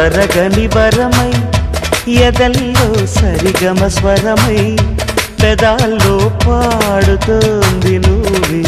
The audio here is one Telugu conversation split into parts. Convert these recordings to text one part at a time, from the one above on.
తరగని వరమై ఎదల్లో సరిగమ స్వరమై పెదాల్లో పాడుతోంది నువ్వే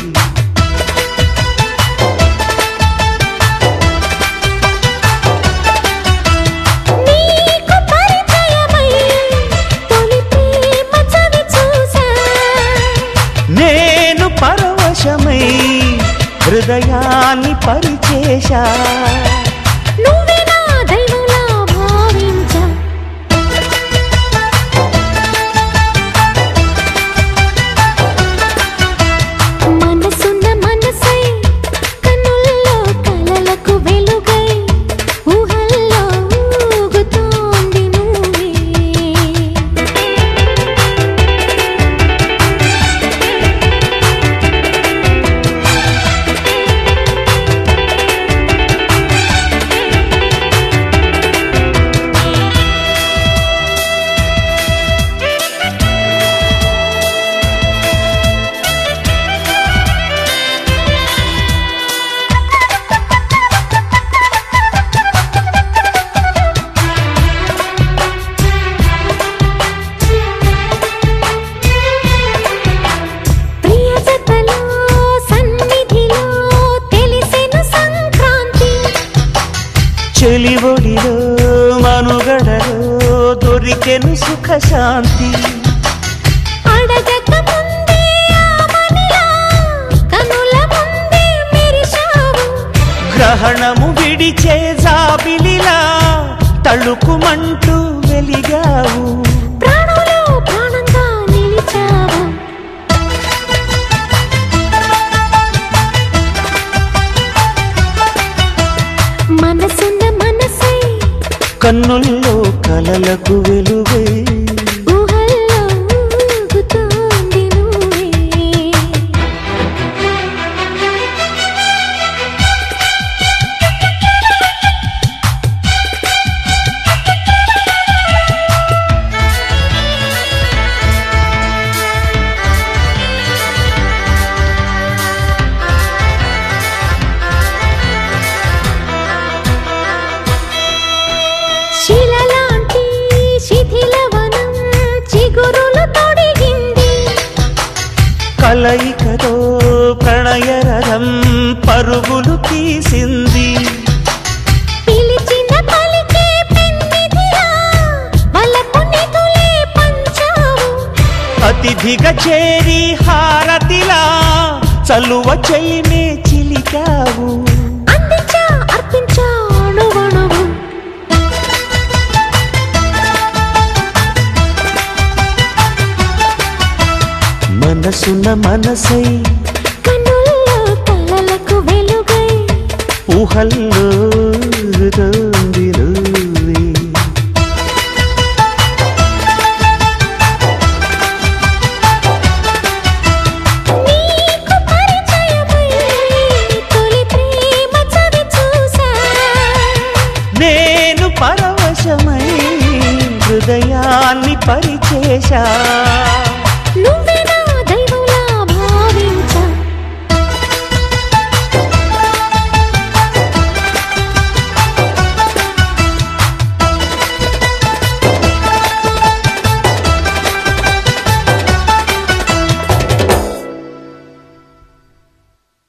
నేను పరవశమై హృదయాన్ని పరిచేశా నువ్వే నా దైవంలా భావించా మనసున్న మనసై కన్నుల్లో కలలకు వెలుగై ఊహల్లో ఊగుతోంది నువ్వే చెలివొడిలో మనుగడలో దొరికెను సుఖ శాంతి అడగక ముందే ఆమనిలా కనుల ముందే మెరిశావు గ్రహణము విడిచే జాబిలిలా తళుకుమంటూ వెలిగావు ప్రాణంలో ప్రాణంగా నిలిచావు మనసున్న మనసై కన్నుల్లో కలలకు వెలుగై ఊహల్లో ఊగుతోంది నువ్వే శిలలాంటి శిథిలవనం చిగురులు తొడిగింది కలయికతో ప్రణయరథం పరుగులు తీసింది పిలిచిన పలికే పెన్నిధిలా వలపు నిధులే పంచావు అతిథిగా చేరి హారతిలా చలువ చెలిమే చిలికావు అందించా అర్పించా అణువణువు మనసున్న మనసై కన్నుల్లో కలలకు వెలుగై ఊహల్లో ఊగుతోంది నువ్వే నీకు పరిచయమై తొలి ప్రేమ చవి చూసా నేను పరవశమై హృదయాన్ని పరిచేశా